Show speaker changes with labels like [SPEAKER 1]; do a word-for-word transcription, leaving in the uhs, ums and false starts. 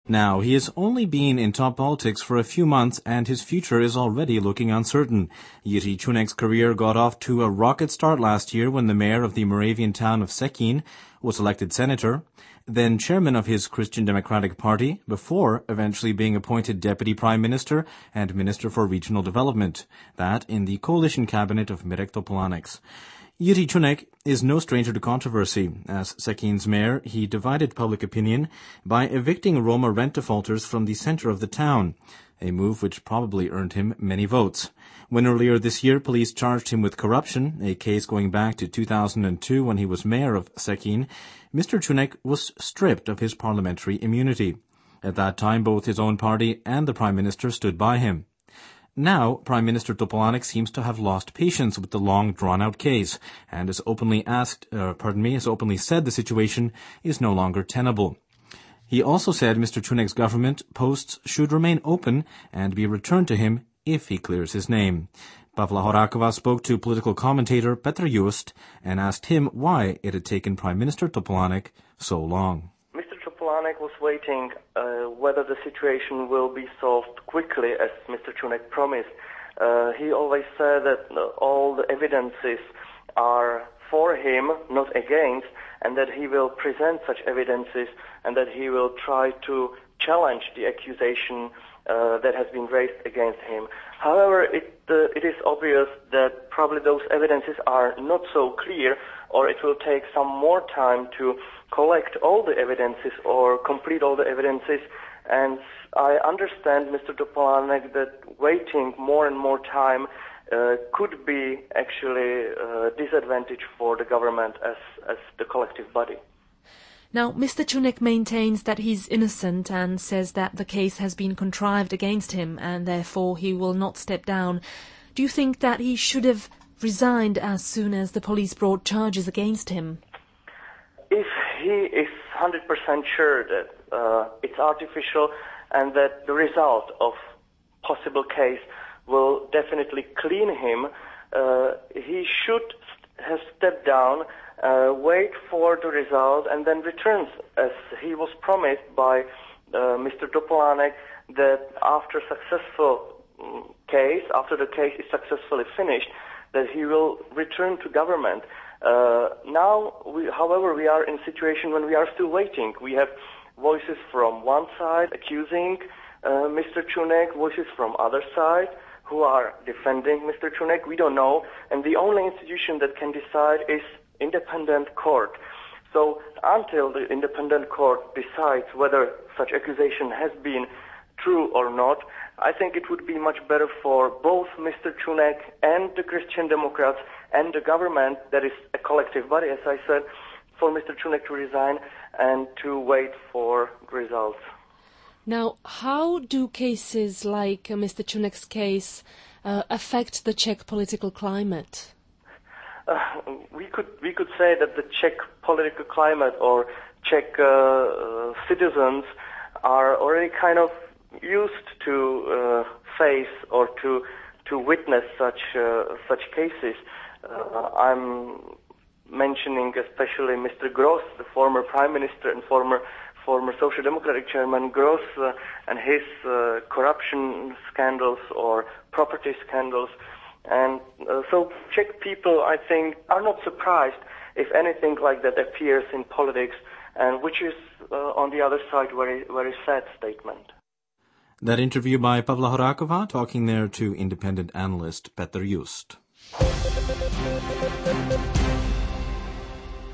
[SPEAKER 1] Now, he has only been in top politics for a few months, and his future is already looking uncertain. Jiří Čunek's career got off to a rocket start last year when the mayor of the Moravian town of Vsetín was elected senator, then chairman of his Christian Democratic Party, before eventually being appointed deputy prime minister and minister for regional development, that in the coalition cabinet of Mirek Topolánek. Jiří Čunek is no stranger to controversy. As Vsetín's mayor, he divided public opinion by evicting Roma rent defaulters from the center of the town, a move which probably earned him many votes. When earlier this year police charged him with corruption, a case going back to two thousand two when he was mayor of Vsetín, Mister Čunek was stripped of his parliamentary immunity. At that time, both his own party and the prime minister stood by him. Now, Prime Minister Topolánek seems to have lost patience with the long, drawn-out case, and has openly asked, uh, pardon me, has openly said the situation is no longer tenable. He also said Mister Čunek's government posts should remain open and be returned to him if he clears his name. Pavla Horáková spoke to political commentator Petr Just and asked him why it had taken Prime Minister Topolánek so long.
[SPEAKER 2] Topolánek was waiting uh, whether the situation will be solved quickly, as Mister Čunek promised. Uh, he always said that uh, all the evidences are for him, not against, and that he will present such evidences and that he will try to challenge the accusation uh, that has been raised against him. However, it, uh, it is obvious that probably those evidences are not so clear, or it will take some more time to collect all the evidences or complete all the evidences. And I understand, Mister Topolánek, that waiting more and more time uh, could be actually a disadvantage for the government as, as the collective body.
[SPEAKER 3] Now, Mister Čunek maintains that he's innocent and says that the case has been contrived against him and therefore he will not step down. Do you think that he should have resigned as soon as the police brought charges against him?
[SPEAKER 2] If he is one hundred percent sure that uh, it's artificial and that the result of possible case will definitely clean him, uh, he should have stepped down, uh, wait for the result, and then returns, as he was promised by uh, Mister Topolánek, that after successful um, case, after the case is successfully finished, that he will return to government. Uh, now, we, however, we are in a situation when we are still waiting. We have voices from one side accusing uh, Mister Čunek, voices from other side who are defending Mister Čunek. We don't know, and the only institution that can decide is independent court. So until the independent court decides whether such accusation has been true or not, I think it would be much better for both Mister Čunek and the Christian Democrats and the government, that is a collective body, as I said, for Mister Čunek to resign and to wait for results.
[SPEAKER 3] Now, how do cases like uh, Mister Čunek's case uh, affect the Czech political climate?
[SPEAKER 2] Uh, we could we could say that the Czech political climate or Czech uh, citizens are already kind of used to uh, face or to to witness such uh, such cases. Uh, I'm mentioning especially Mister Gross, the former prime minister and former former Social Democratic chairman Gross, uh, and his uh, corruption scandals or property scandals. And uh, so Czech people, I think, are not surprised if anything like that appears in politics, and which is, uh, on the other side, very very sad statement.
[SPEAKER 1] That interview by Pavla Horáková, talking there to independent analyst Petr Just.